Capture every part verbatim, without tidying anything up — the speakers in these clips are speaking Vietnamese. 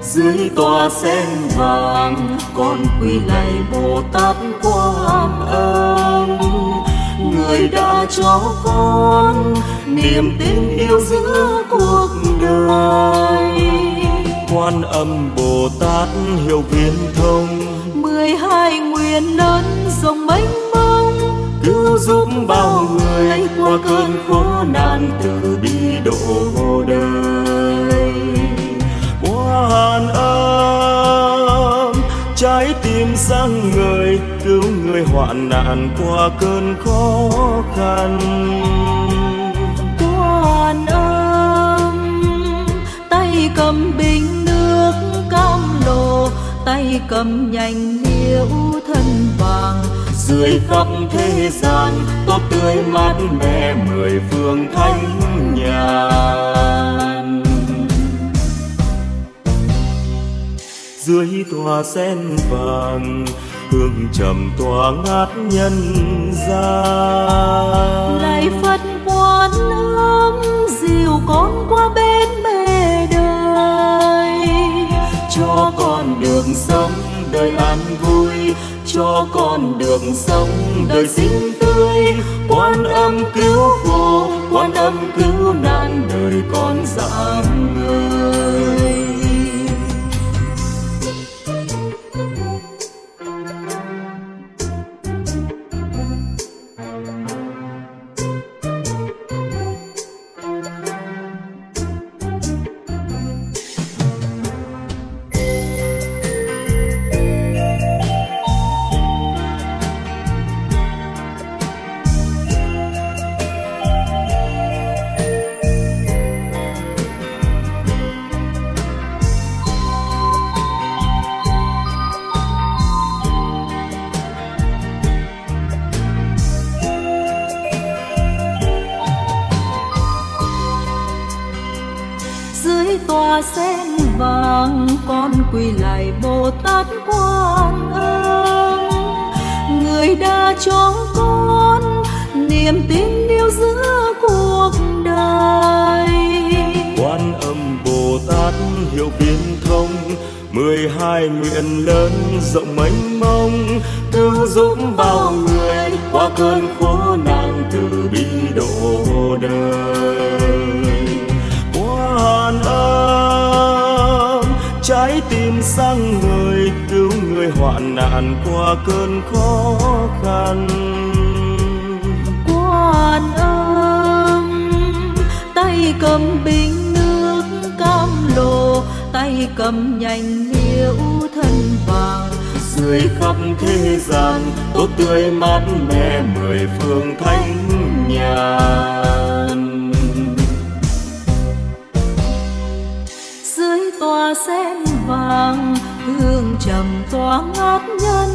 Dưới tòa sen vàng con quỳ lạy Bồ Tát Quan Âm, người đã cho con niềm tin yêu giữa cuộc đời. Quan Âm Bồ Tát hiểu viễn thông, mười hai nguyện lớn rộng mênh mông, cứu giúp bao người qua cơn khổ nạn từ bi độ đời. Quan Âm trái tim sáng ngời, cứu người hoạn nạn qua cơn khó khăn. Quan Âm tay cầm bình nước cam lồ, tay cầm nhành liễu thân vàng, dưới khắp thế gian tốt tươi mát mẻ mười phương thánh nhàn. Dưới tòa sen vàng hương trầm tỏa ngát nhân gian. lạy Phật Quan Âm dìu con qua bên bề đời, cho con đường sống đời an vui, cho con đường sống đời xinh tươi. Quan Âm cứu khổ, Quan Âm cứu nạn đời con dạng người. dưới tòa sen vàng con quỳ lạy Bồ Tát Quan Âm, người đã cho con niềm tin yêu giữa cuộc đời. Quan Âm Bồ Tát hiểu viễn thông, mười hai nguyện lớn rộng mênh mông, cứu giúp bao người qua cơn khổ nạn từ bi độ đời. Quan Âm trái tim sáng ngời, cứu người hoạn nạn qua cơn khó khăn. Quan Âm tay cầm bình nước cam lồ, tay cầm nhành liễu thân vàng, dưới khắp thế gian tốt tươi mát mẻ mười phương thánh nhàn. dưới tòa sen vàng hương trầm tỏa ngát nhân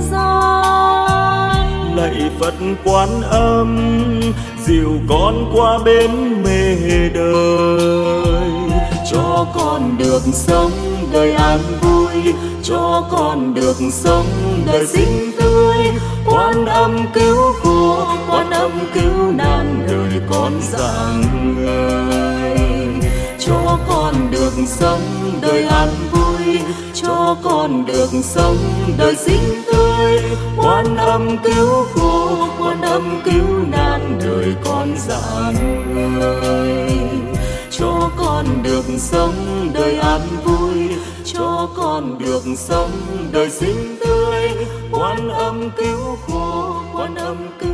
gian. Lạy Phật Quan Âm dìu con qua bên mê đời, cho con được sống đời an vui, cho con được sống đời xinh tươi. Quan Âm cứu khổ, Quan Âm cứu nạn đời con dạng người, cho con được sống đời an vui, cho con được sống đời xinh tươi. Quan Âm cứu khổ, Quan Âm cứu nạn đời con dạng người, cho con được sống đời an vui, cho con được sống đời xinh tươi. Quan Âm cứu khổ, Quan Âm cứu